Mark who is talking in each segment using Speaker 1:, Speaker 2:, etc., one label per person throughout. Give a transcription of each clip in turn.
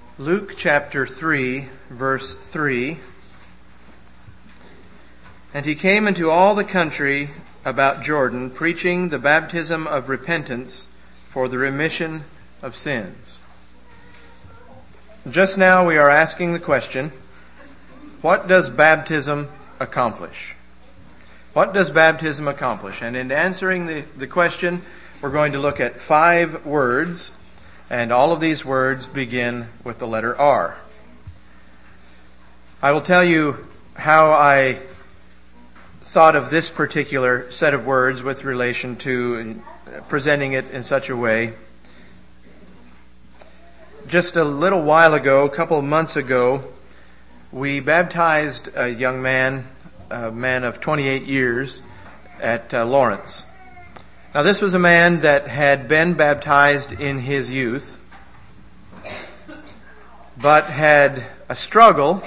Speaker 1: Luke chapter 3, verse 3. And he came into all the country about Jordan, preaching the baptism of repentance for the remission of sins. Just now we are asking the question, what does baptism accomplish? What does baptism accomplish? And in answering the question, we're going to look at 5 words, and all of these words begin with the letter R. I will tell you how I thought of this particular set of words with relation to presenting it in such a way. Just a little while ago, a couple of months ago, we baptized a young man, a man of 28 years, at Lawrence. Now, this was a man that had been baptized in his youth, but had a struggle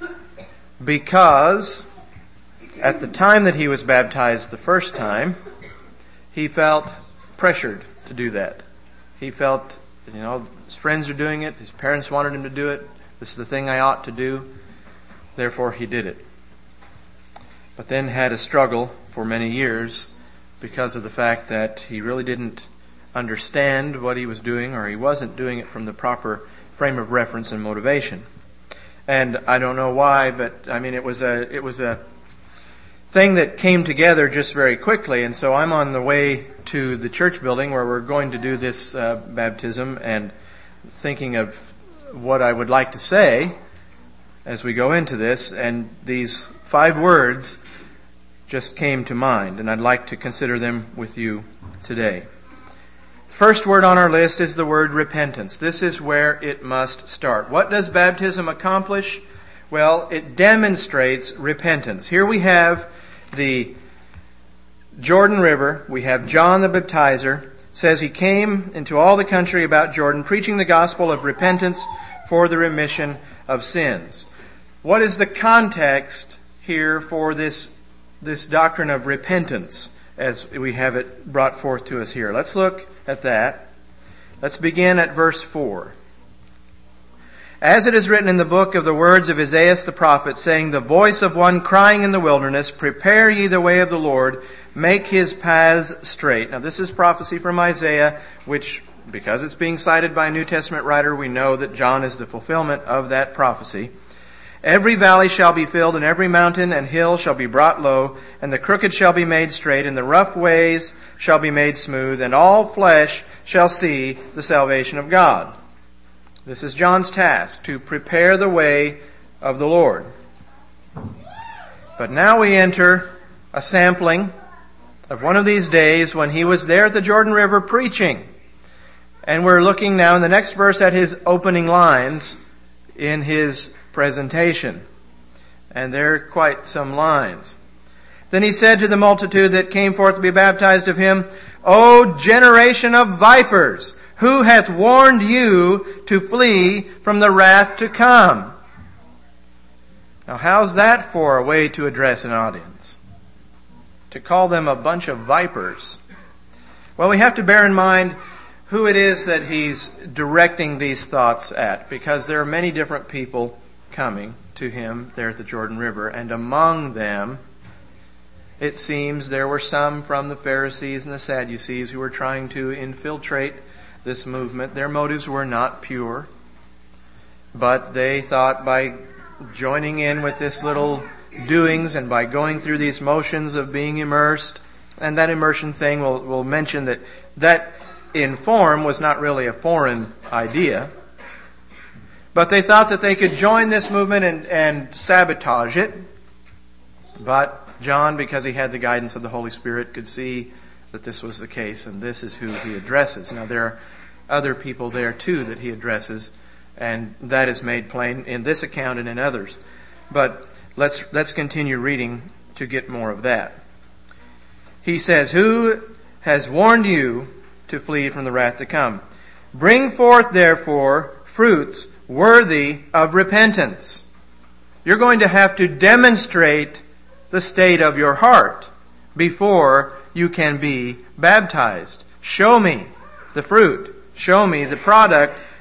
Speaker 1: because at the time that he was baptized the first time, he felt pressured to do that. He felt, his friends are doing it, his parents wanted him to do it, this is the thing I ought to do, therefore he did it. But then had a struggle for many years because of the fact that he really didn't understand what he was doing, or he wasn't doing it from the proper frame of reference and motivation. And I don't know why, but it was a thing that came together just very quickly. And so I'm on the way to the church building where we're going to do this baptism, and thinking of what I would like to say as we go into this, and these 5 words just came to mind, and I'd like to consider them with you today. The first word on our list is the word repentance. This is where it must start. What does baptism accomplish? Well, it demonstrates repentance. Here we have the Jordan River. We have John the Baptizer. It says he came into all the country about Jordan, preaching the gospel of repentance for the remission of sins. What is the context here for this doctrine of repentance as we have it brought forth to us here? Let's look at that. Let's begin at verse 4. As it is written in the book of the words of Isaiah the prophet, saying, the voice of one crying in the wilderness, prepare ye the way of the Lord, make his paths straight. Now this is prophecy from Isaiah, which, because it's being cited by a New Testament writer, we know that John is the fulfillment of that prophecy. Every valley shall be filled, and every mountain and hill shall be brought low, and the crooked shall be made straight, and the rough ways shall be made smooth, and all flesh shall see the salvation of God. This is John's task, to prepare the way of the Lord. But now we enter a sampling of one of these days when he was there at the Jordan River preaching. And we're looking now in the next verse at his opening lines in his presentation. And there are quite some lines. Then he said to the multitude that came forth to be baptized of him, O generation of vipers, who hath warned you to flee from the wrath to come? Now how's that for a way to address an audience? To call them a bunch of vipers? Well, we have to bear in mind who it is that he's directing these thoughts at, because there are many different people coming to him there at the Jordan River, and among them, it seems there were some from the Pharisees and the Sadducees who were trying to infiltrate this movement. Their motives were not pure, but they thought by joining in with this little doings and by going through these motions of being immersed, and that immersion thing, we'll mention that in form was not really a foreign idea. But they thought that they could join this movement and sabotage it. But John, because he had the guidance of the Holy Spirit, could see that this was the case, and this is who he addresses. Now there are other people there too that he addresses, and that is made plain in this account and in others. But let's continue reading to get more of that. He says, who has warned you to flee from the wrath to come? Bring forth therefore fruits worthy of repentance. You're going to have to demonstrate the state of your heart before you can be baptized. Show me the fruit. Show me the product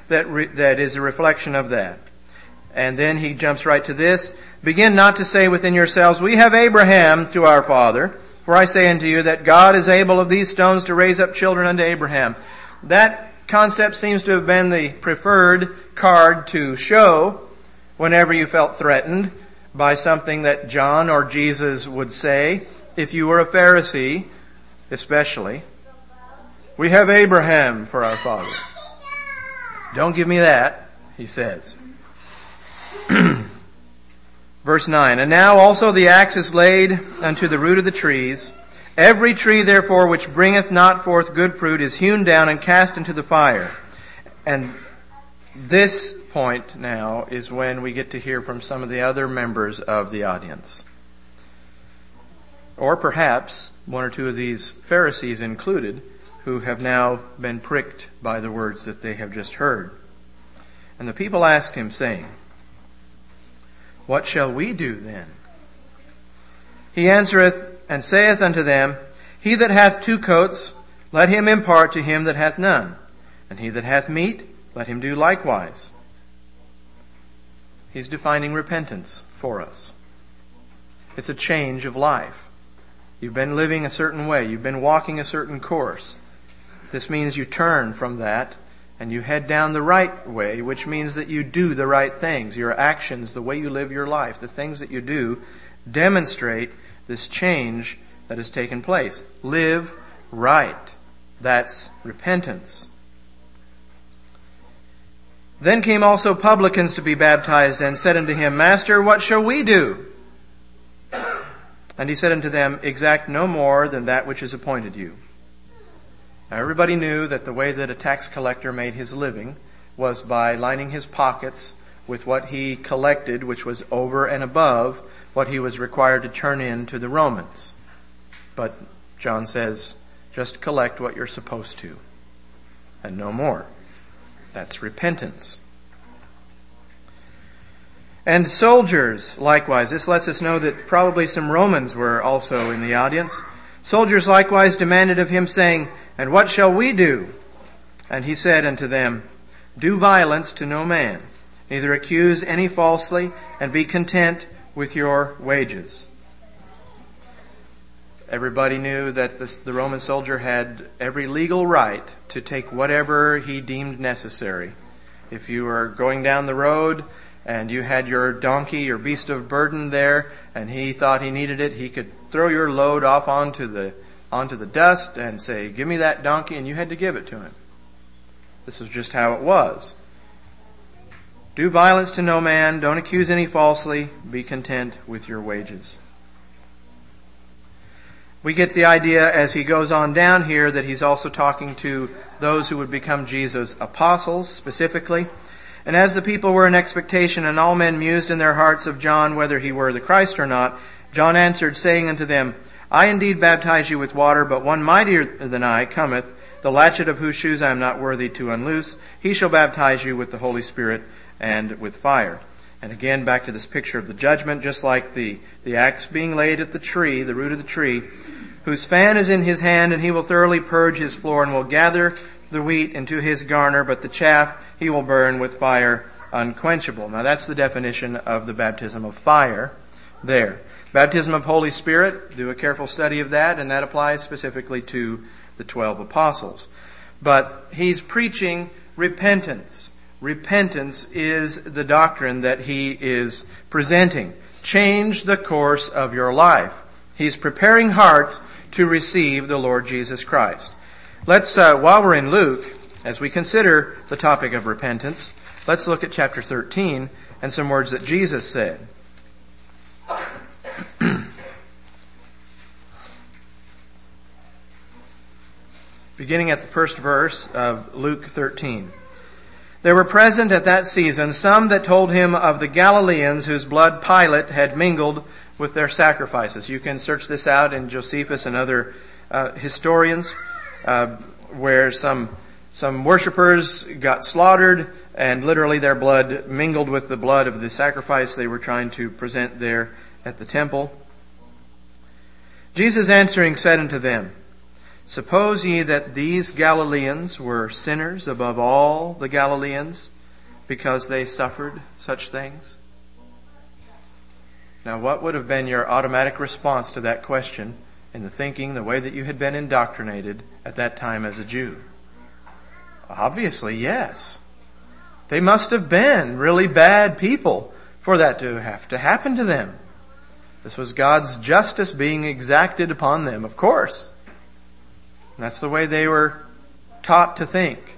Speaker 1: that is a reflection of that. And then he jumps right to this. Begin not to say within yourselves, we have Abraham to our father. For I say unto you that God is able of these stones to raise up children unto Abraham. That concept seems to have been the preferred card to show whenever you felt threatened by something that John or Jesus would say. If you were a Pharisee, especially, we have Abraham for our father. Don't give me that, he says. Verse 9, and now also the axe is laid unto the root of the trees. Every tree therefore which bringeth not forth good fruit is hewn down and cast into the fire. And this point now is when we get to hear from some of the other members of the audience. Or perhaps one or two of these Pharisees included, who have now been pricked by the words that they have just heard. And the people asked him, saying, what shall we do then? He answereth and saith unto them, he that hath 2 coats, let him impart to him that hath none. And he that hath meat, let him do likewise. He's defining repentance for us. It's a change of life. You've been living a certain way. You've been walking a certain course. This means you turn from that and you head down the right way, which means that you do the right things. Your actions, the way you live your life, the things that you do, demonstrate this change that has taken place. Live right. That's repentance. Then came also publicans to be baptized, and said unto him, Master, what shall we do? And he said unto them, exact no more than that which is appointed you. Now everybody knew that the way that a tax collector made his living was by lining his pockets with what he collected, which was over and above what he was required to turn in to the Romans. But John says, just collect what you're supposed to, and no more. That's repentance. And soldiers, likewise. This lets us know that probably some Romans were also in the audience. Soldiers likewise demanded of him, saying, and what shall we do? And he said unto them, do violence to no man, neither accuse any falsely, and be content with your wages. Everybody knew that the Roman soldier had every legal right to take whatever he deemed necessary. If you were going down the road and you had your donkey, your beast of burden there, and he thought he needed it, he could throw your load off onto the dust and say, give me that donkey, and you had to give it to him. This is just how it was. Do violence to no man, don't accuse any falsely, be content with your wages. We get the idea as he goes on down here that he's also talking to those who would become Jesus' apostles specifically. And as the people were in expectation, and all men mused in their hearts of John whether he were the Christ or not, John answered, saying unto them, I indeed baptize you with water, but one mightier than I cometh, the latchet of whose shoes I am not worthy to unloose. He shall baptize you with the Holy Spirit and with fire. And again, back to this picture of the judgment, just like the axe being laid at the tree, the root of the tree, whose fan is in his hand, and he will thoroughly purge his floor, and will gather the wheat into his garner, but the chaff he will burn with fire unquenchable. Now that's the definition of the baptism of fire there. Baptism of Holy Spirit, do a careful study of that, and that applies specifically to the 12 apostles. But he's preaching repentance. Repentance is the doctrine that he is presenting. Change the course of your life. He's preparing hearts to receive the Lord Jesus Christ. Let's, while we're in Luke, as we consider the topic of repentance, let's look at chapter 13 and some words that Jesus said. Beginning at the first verse of Luke 13. There were present at that season some that told him of the Galileans whose blood Pilate had mingled with their sacrifices. You can search this out in Josephus and other historians, where some worshipers got slaughtered and literally their blood mingled with the blood of the sacrifice they were trying to present there at the temple. Jesus answering said unto them, Suppose ye that these Galileans were sinners above all the Galileans because they suffered such things? Now, what would have been your automatic response to that question in the thinking, the way that you had been indoctrinated at that time as a Jew? Obviously, yes. They must have been really bad people for that to have to happen to them. This was God's justice being exacted upon them, of course. And that's the way they were taught to think.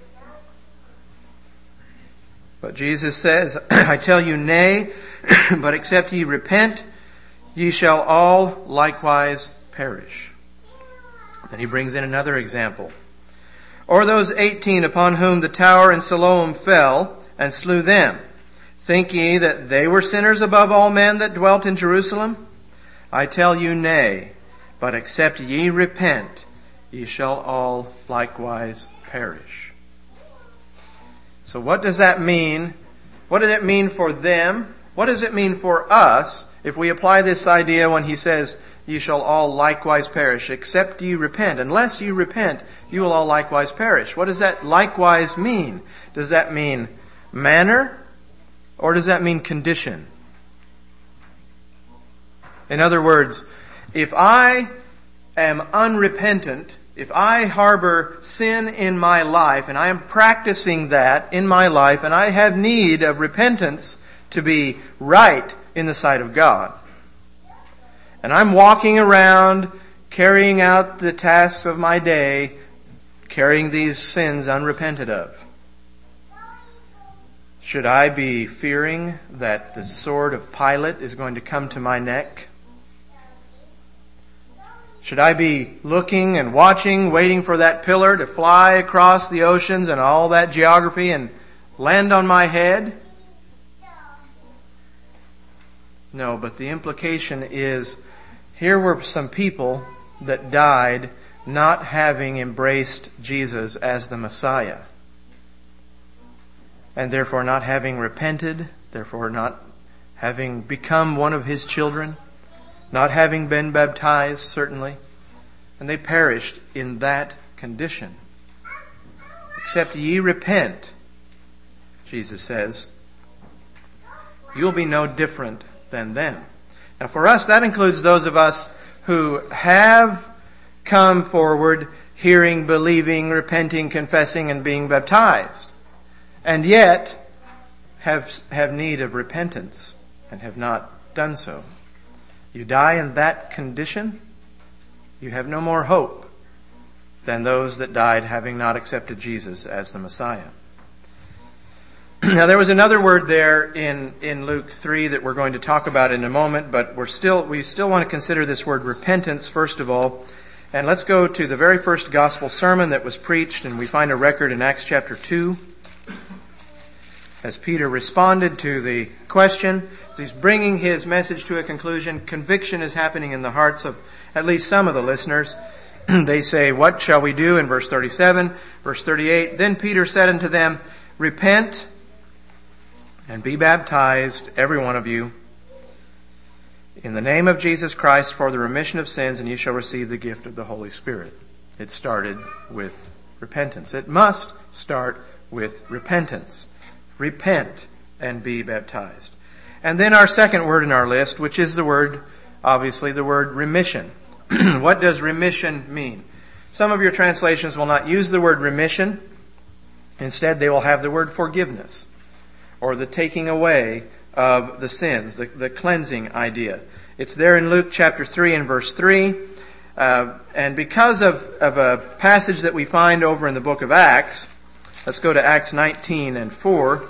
Speaker 1: But Jesus says, I tell you, nay, but except ye repent, ye shall all likewise perish. Then he brings in another example. Or those 18 upon whom the tower in Siloam fell and slew them, think ye that they were sinners above all men that dwelt in Jerusalem? I tell you, nay, but except ye repent, ye shall all likewise perish. So what does that mean? What does it mean for them? What does it mean for us if we apply this idea when he says, ye shall all likewise perish, except ye repent? Unless you repent, you will all likewise perish. What does that likewise mean? Does that mean manner? Or does that mean condition? In other words, if I am unrepentant, if I harbor sin in my life, and I am practicing that in my life, and I have need of repentance to be right in the sight of God, and I'm walking around carrying out the tasks of my day, carrying these sins unrepented of, should I be fearing that the sword of Pilate is going to come to my neck? Should I be looking and watching, waiting for that pillar to fly across the oceans and all that geography and land on my head? No, but the implication is, here were some people that died not having embraced Jesus as the Messiah, and therefore not having repented, therefore not having become one of His children, not having been baptized, certainly. And they perished in that condition. Except ye repent, Jesus says, you'll be no different than them. Now for us, that includes those of us who have come forward hearing, believing, repenting, confessing, and being baptized, and yet have need of repentance and have not done so. You die in that condition, you have no more hope than those that died having not accepted Jesus as the Messiah. Now there was another word there in Luke 3 that we're going to talk about in a moment, but we still want to consider this word repentance first of all. And let's go to the very first gospel sermon that was preached, and we find a record in Acts chapter 2. As Peter responded to the question, as he's bringing his message to a conclusion, conviction is happening in the hearts of at least some of the listeners. They say, what shall we do? In verse 37, verse 38, then Peter said unto them, repent and be baptized, every one of you, in the name of Jesus Christ for the remission of sins, and you shall receive the gift of the Holy Spirit. It started with repentance. It must start with repentance. Repent and be baptized. And then our second word in our list, which is the word, obviously, the word remission. What does remission mean? Some of your translations will not use the word remission. Instead, they will have the word forgiveness, or the taking away of the sins, the cleansing idea. It's there in Luke chapter 3 and verse 3. And because of a passage that we find over in the book of Acts, let's go to Acts 19 and 4.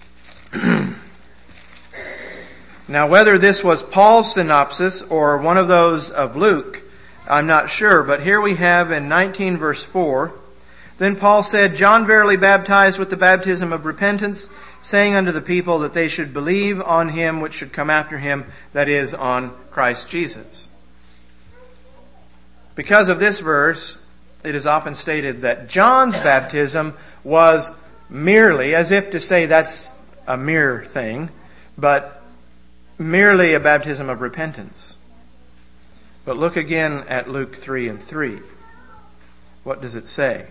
Speaker 1: Now, whether this was Paul's synopsis or one of those of Luke, I'm not sure. But here we have in 19 verse 4, then Paul said, John verily baptized with the baptism of repentance, saying unto the people that they should believe on him which should come after him, that is, on Christ Jesus. Because of this verse, it is often stated that John's baptism was merely, as if to say that's a mere thing, but merely a baptism of repentance. But look again at Luke 3 and 3. What does it say?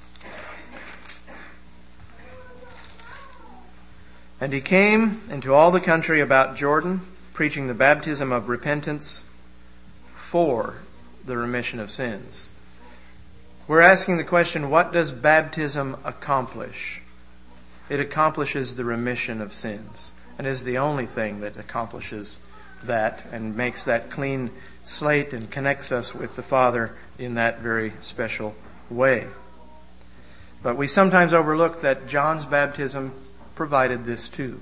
Speaker 1: And he came into all the country about Jordan, preaching the baptism of repentance for the remission of sins. We're asking the question, what does baptism accomplish? It accomplishes the remission of sins, and is the only thing that accomplishes that and makes that clean slate and connects us with the Father in that very special way. But we sometimes overlook that John's baptism provided this too.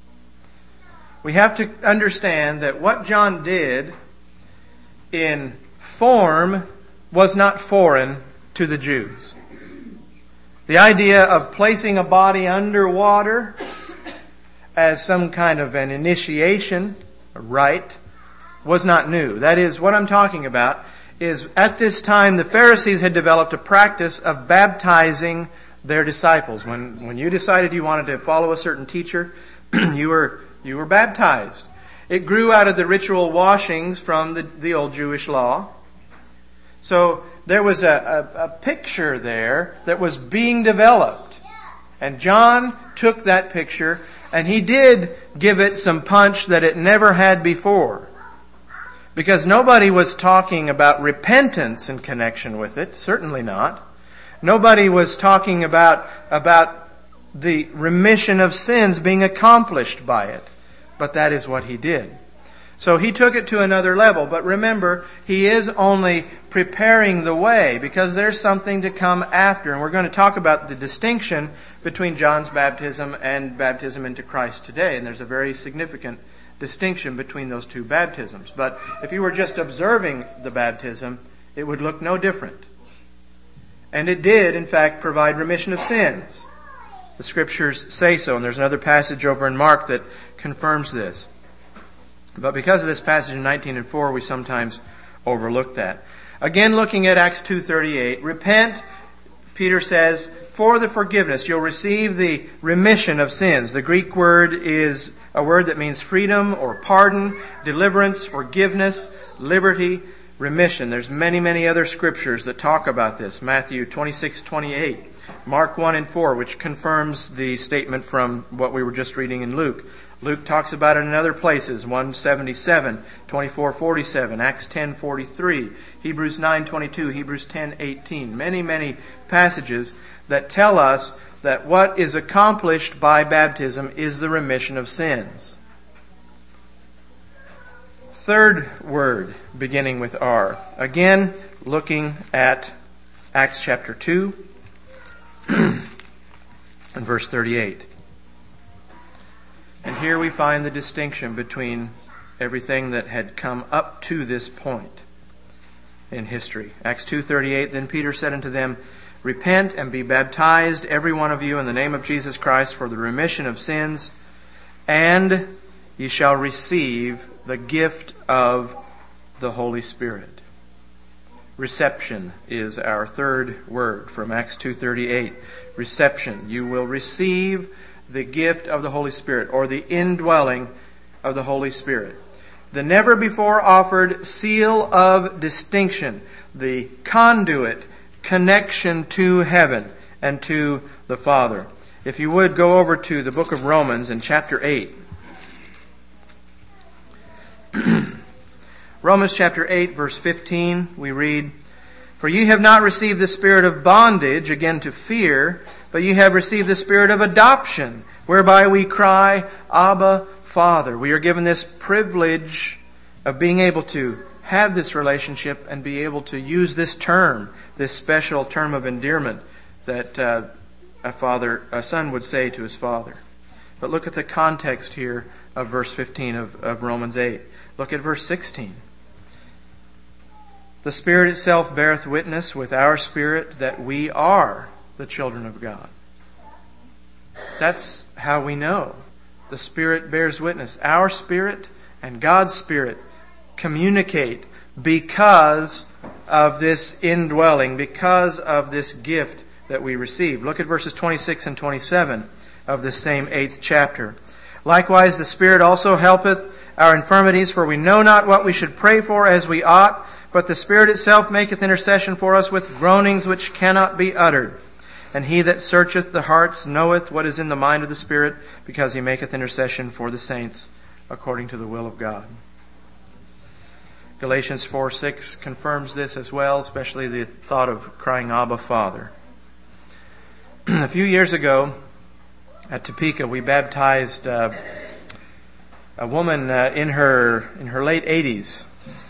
Speaker 1: We have to understand that what John did in form was not foreign to the Jews. The idea of placing a body underwater as some kind of an initiation, a rite, was not new. That is, what I'm talking about is at this time the Pharisees had developed a practice of baptizing their disciples. When you decided you wanted to follow a certain teacher, you were baptized. It grew out of the ritual washings from the old Jewish law. So there was a picture there that was being developed. And John took that picture and he did give it some punch that it never had before. Because nobody was talking about repentance in connection with it. Certainly not. Nobody was talking about the remission of sins being accomplished by it. But that is what he did. So he took it to another level. But remember, he is only preparing the way because there's something to come after. And we're going to talk about the distinction between John's baptism and baptism into Christ today. And there's a very significant distinction between those two baptisms. But if you were just observing the baptism, it would look no different. And it did, in fact, provide remission of sins. The Scriptures say so. And there's another passage over in Mark that confirms this. But because of this passage in 19 and 4, we sometimes overlook that. Again, looking at Acts 2:38, repent, Peter says, for the forgiveness. You'll receive the remission of sins. The Greek word is a word that means freedom or pardon, deliverance, forgiveness, liberty, remission. There's many, many other scriptures that talk about this. Matthew 26:28, Mark 1 and 4, which confirms the statement from what we were just reading in Luke. Luke talks about it in other places, 177, 24:47, Acts 10:43, Hebrews 9:22, Hebrews 10:18. Many, many passages that tell us that what is accomplished by baptism is the remission of sins. Third word, beginning with R. Again, looking at Acts chapter 2 and verse 38. And here we find the distinction between everything that had come up to this point in history. Acts 2:38, then Peter said unto them, repent and be baptized, every one of you, in the name of Jesus Christ for the remission of sins, and ye shall receive the gift of the Holy Spirit. Reception is our third word from Acts 2:38. Reception. You will receive the gift of the Holy Spirit, or the indwelling of the Holy Spirit. The never before offered seal of distinction, the conduit connection to heaven and to the Father. If you would go over to the book of Romans in chapter 8. Romans chapter 8 verse 15, we read, for ye have not received the spirit of bondage again to fear, but ye have received the spirit of adoption, whereby we cry, Abba, Father. We are given this privilege of being able to have this relationship and be able to use this term, this special term of endearment that a son would say to his father. But look at the context here of verse 15 of Romans 8. Look at verse 16. The Spirit itself beareth witness with our spirit that we are the children of God. That's how we know. The Spirit bears witness. Our spirit and God's Spirit communicate because of this indwelling, because of this gift that we receive. Look at verses 26 and 27 of this same 8th chapter. Likewise, the Spirit also helpeth our infirmities, for we know not what we should pray for as we ought, But the Spirit itself maketh intercession for us with groanings which cannot be uttered. And he that searcheth the hearts knoweth what is in the mind of the Spirit, because he maketh intercession for the saints according to the will of God. Galatians 4:6 confirms this as well, especially the thought of crying, Abba, Father. A few years ago at Topeka, we baptized a woman in her late 80s.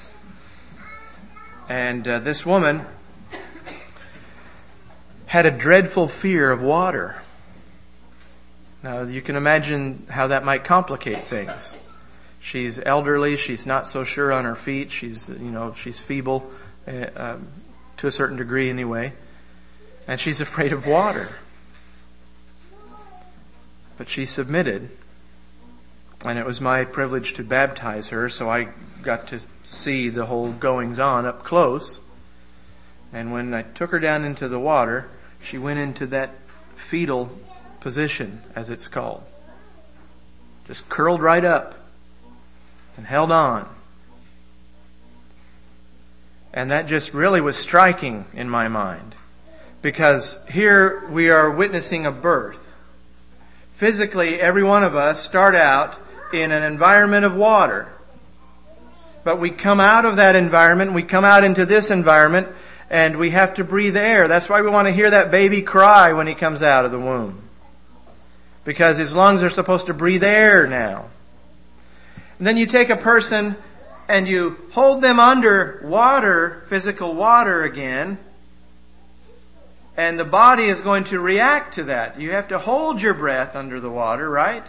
Speaker 1: And this woman had a dreadful fear of water. Now, you can imagine how that might complicate things. She's elderly. She's not so sure on her feet. She's feeble to a certain degree anyway. And she's afraid of water. But she submitted. And it was my privilege to baptize her, so I got to see the whole goings on up close. And when I took her down into the water, she went into that fetal position, as it's called. Just curled right up and held on. And that just really was striking in my mind. Because here we are witnessing a birth. Physically, every one of us start out in an environment of water. But we come out of that environment, we come out into this environment, and we have to breathe air. That's why we want to hear that baby cry when he comes out of the womb. Because his lungs are supposed to breathe air now. And then you take a person and you hold them under water, physical water again, and the body is going to react to that. You have to hold your breath under the water, right?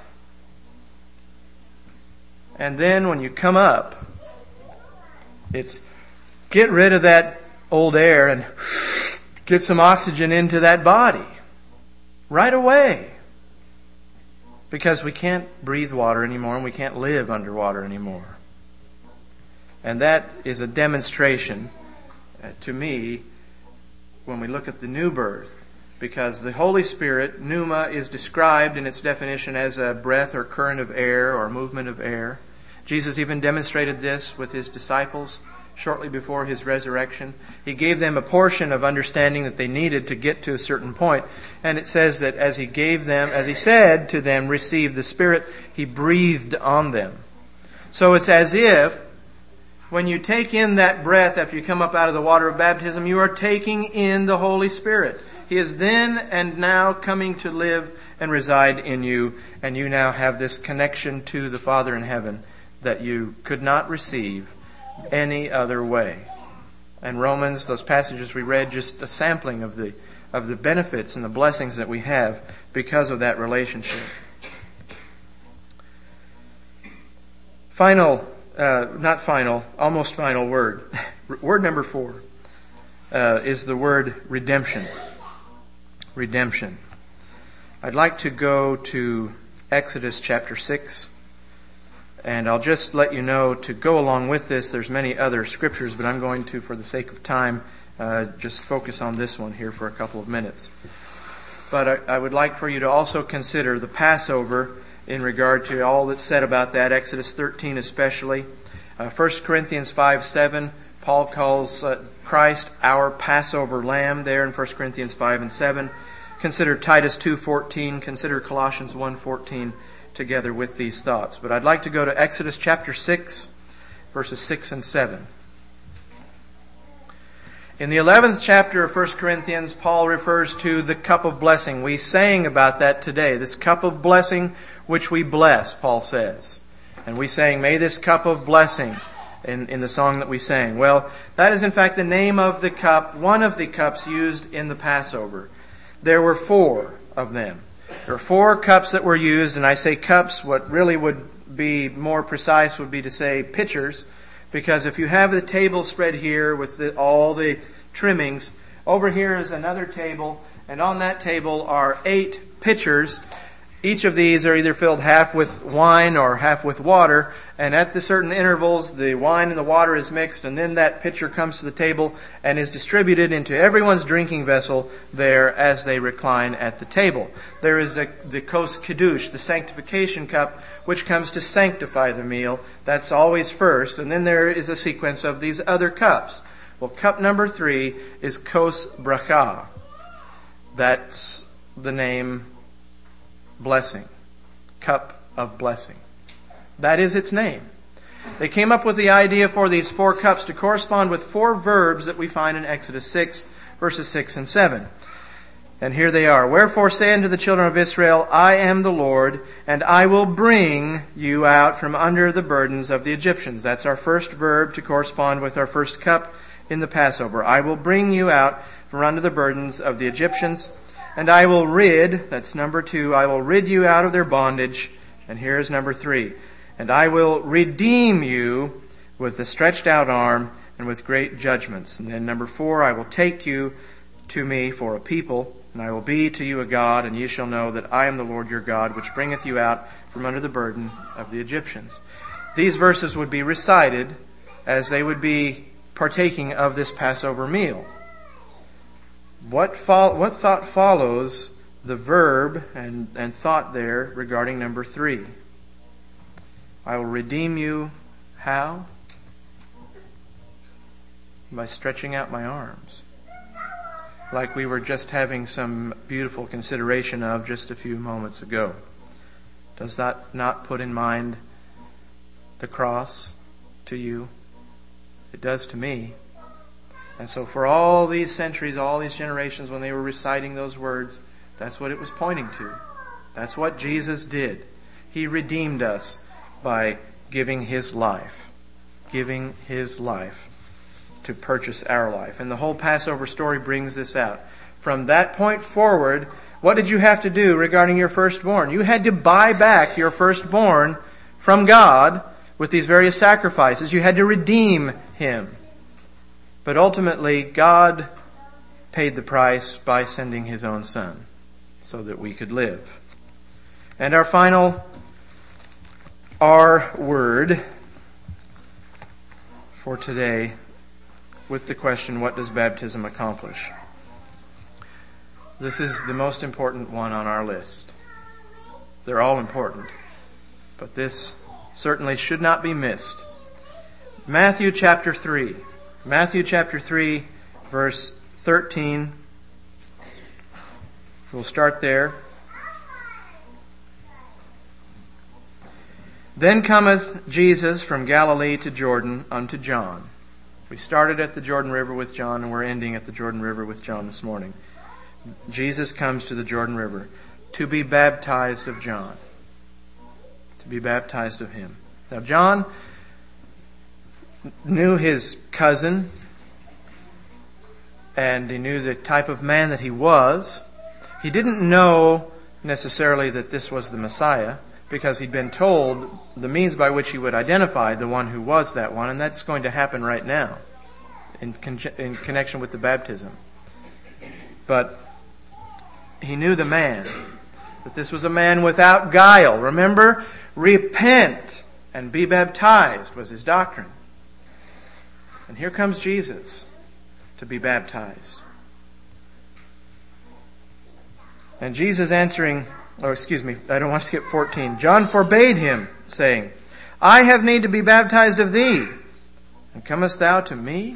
Speaker 1: And then when you come up, it's get rid of that old air and get some oxygen into that body right away. Because we can't breathe water anymore and we can't live underwater anymore. And that is a demonstration to me when we look at the new birth. Because the Holy Spirit, pneuma, is described in its definition as a breath or current of air or movement of air. Jesus even demonstrated this with His disciples shortly before His resurrection. He gave them a portion of understanding that they needed to get to a certain point. And it says that as He said to them, receive the Spirit, He breathed on them. So it's as if when you take in that breath after you come up out of the water of baptism, you are taking in the Holy Spirit. He is then and now coming to live and reside in you, and you now have this connection to the Father in heaven that you could not receive any other way. And Romans, those passages we read, just a sampling of the benefits and the blessings that we have because of that relationship. Almost final word. Word number 4 is the word redemption. Redemption. I'd like to go to Exodus chapter 6. And I'll just let you know, to go along with this, there's many other scriptures, but I'm going to, for the sake of time, just focus on this one here for a couple of minutes. But I would like for you to also consider the Passover in regard to all that's said about that, Exodus 13 especially. 1 Corinthians 5:7, Paul calls Christ our Passover lamb there in 1 Corinthians 5 and 7. Consider Titus 2:14, consider Colossians 1:14. Together with these thoughts. But I'd like to go to Exodus chapter 6, verses 6 and 7. In the 11th chapter of 1 Corinthians, Paul refers to the cup of blessing. We sang about that today. This cup of blessing which we bless, Paul says. And we sang, may this cup of blessing, in the song that we sang. Well, that is in fact the name of the cup, one of the cups used in the Passover. There were 4 of them. There are 4 cups that were used, and I say cups, what really would be more precise would be to say pitchers, because if you have the table spread here with all the trimmings, over here is another table, and on that table are 8 pitchers, Each of these are either filled half with wine or half with water, and at the certain intervals the wine and the water is mixed, and then that pitcher comes to the table and is distributed into everyone's drinking vessel there as they recline at the table. There is the kos kiddush, the sanctification cup, which comes to sanctify the meal. That's always first, and then there is a sequence of these other cups. Well, cup number 3 is kos bracha. That's the name blessing. Cup of blessing. That is its name. They came up with the idea for these 4 cups to correspond with 4 verbs that we find in Exodus 6, verses 6 and 7. And here they are. Wherefore say unto the children of Israel, I am the Lord, and I will bring you out from under the burdens of the Egyptians. That's our first verb to correspond with our first cup in the Passover. I will bring you out from under the burdens of the Egyptians. And I will rid, that's number 2, I will rid you out of their bondage. And here is number 3. And I will redeem you with the stretched out arm and with great judgments. And then number 4, I will take you to me for a people, and I will be to you a God, and ye shall know that I am the Lord your God, which bringeth you out from under the burden of the Egyptians. These verses would be recited as they would be partaking of this Passover meal. What thought follows the verb and thought there regarding number 3? I will redeem you. How? By stretching out my arms. Like we were just having some beautiful consideration of just a few moments ago. Does that not put in mind the cross to you? It does to me. And so for all these centuries, all these generations, when they were reciting those words, that's what it was pointing to. That's what Jesus did. He redeemed us by giving His life. Giving His life to purchase our life. And the whole Passover story brings this out. From that point forward, what did you have to do regarding your firstborn? You had to buy back your firstborn from God with these various sacrifices. You had to redeem him. But ultimately, God paid the price by sending His own Son so that we could live. And our final R word for today with the question, what does baptism accomplish? This is the most important one on our list. They're all important, but this certainly should not be missed. Matthew chapter 3. Matthew chapter 3, verse 13. We'll start there. Then cometh Jesus from Galilee to Jordan unto John. We started at the Jordan River with John, and we're ending at the Jordan River with John this morning. Jesus comes to the Jordan River to be baptized of John. To be baptized of him. Now John knew his cousin, and he knew the type of man that he was. He didn't know necessarily that this was the Messiah, because he'd been told the means by which he would identify the one who was that one, and that's going to happen right now in connection with the baptism. But he knew the man, that this was a man without guile. Remember, repent and be baptized was his doctrine. And here comes Jesus to be baptized. And Jesus answering, I don't want to skip 14. John forbade him, saying, I have need to be baptized of thee, and comest thou to me?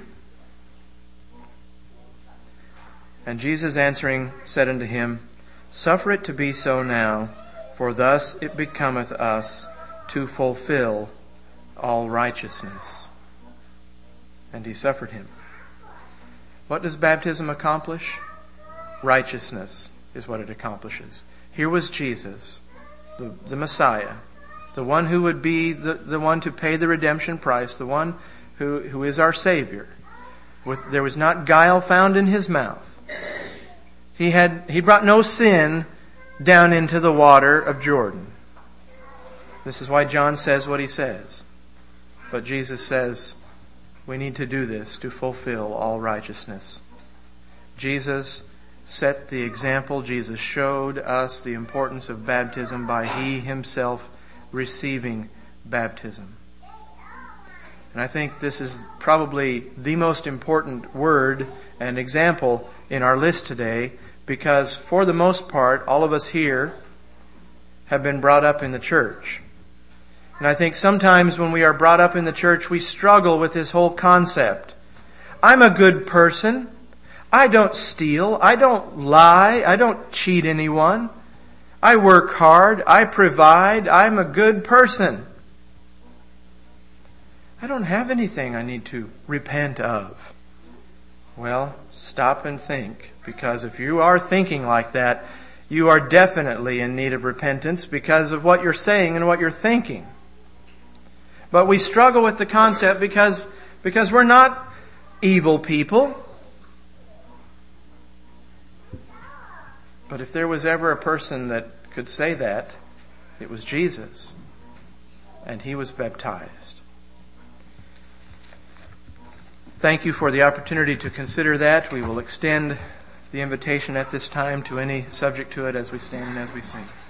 Speaker 1: And Jesus answering said unto him, Suffer it to be so now, for thus it becometh us to fulfill all righteousness. And he suffered him. What does baptism accomplish? Righteousness is what it accomplishes. Here was Jesus, the Messiah, the one who would be the one to pay the redemption price, the one who is our Savior. There was not guile found in his mouth. He brought no sin down into the water of Jordan. This is why John says what he says. But Jesus says, we need to do this to fulfill all righteousness. Jesus set the example. Jesus showed us the importance of baptism by He Himself receiving baptism. And I think this is probably the most important word and example in our list today, because for the most part, all of us here have been brought up in the church. And I think sometimes when we are brought up in the church, we struggle with this whole concept. I'm a good person. I don't steal. I don't lie. I don't cheat anyone. I work hard. I provide. I'm a good person. I don't have anything I need to repent of. Well, stop and think, because if you are thinking like that, you are definitely in need of repentance because of what you're saying and what you're thinking. But we struggle with the concept because we're not evil people. But if there was ever a person that could say that, it was Jesus. And He was baptized. Thank you for the opportunity to consider that. We will extend the invitation at this time to any subject to it as we stand and as we sing.